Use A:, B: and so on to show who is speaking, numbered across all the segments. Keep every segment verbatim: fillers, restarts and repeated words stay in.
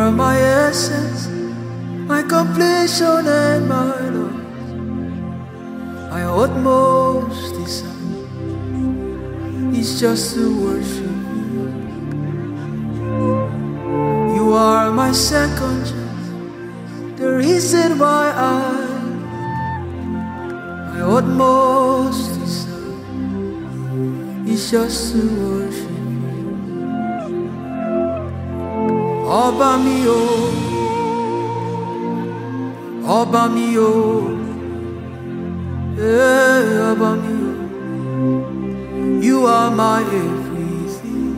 A: are my essence, my completion and my love, my utmost desire is just to worship you. You are my second chance, the reason why I, my utmost desire is just to worship you. Ọba mi o, Ọba mi o, eh, Ọba mi o, you are my everything.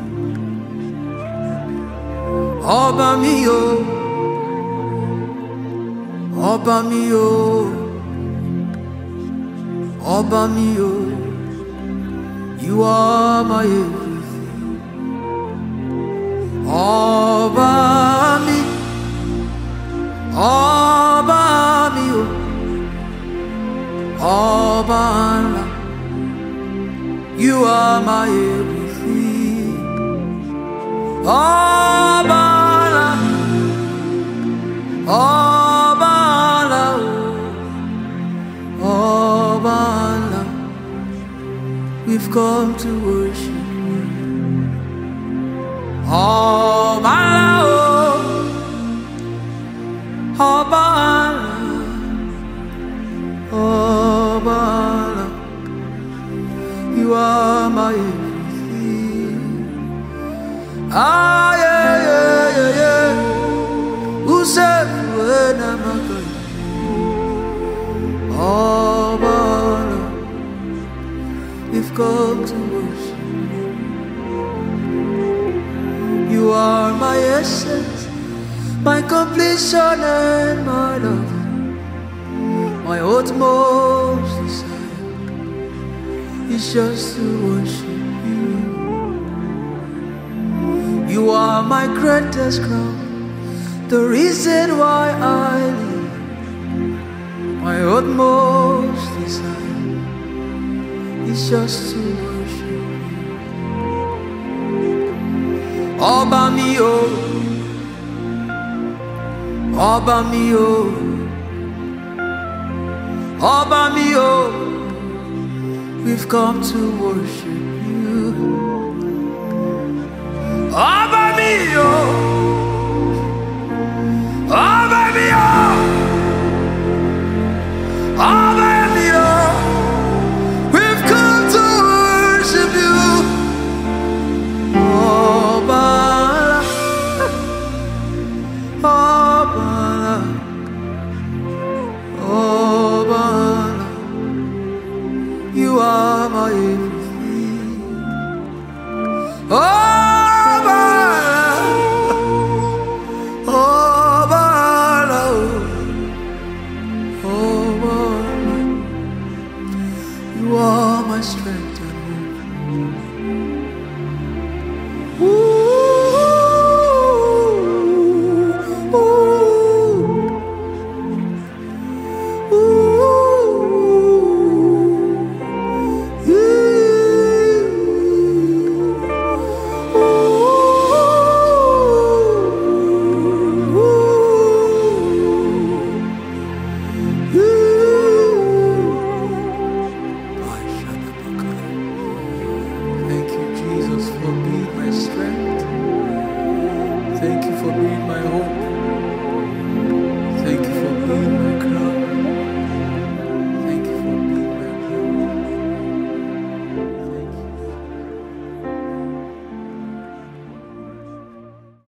A: Ọba mi o, Ọba mi o, Ọba mi o, you are my everything. Ọba mi, Ọba mi o, Ọba ńlá, you are my everything. Ọba ńlá, Ọba ńlá o, Ọba ńlá, we've come to worship. Ọba ńlá o, Ọba ńlá, Ọba ńlá, you are my everything. Ah yeah yeah yeah yeah, who said when I'm not going? Ọba ńlá, we've come to worship. You are my essence, my completion and my love, my utmost desire is just to worship you. You are my greatest crown, the reason why I live, my utmost desire is just to worship you. Ọba mi o, Ọba mi o, Ọba mi o, we've come to worship.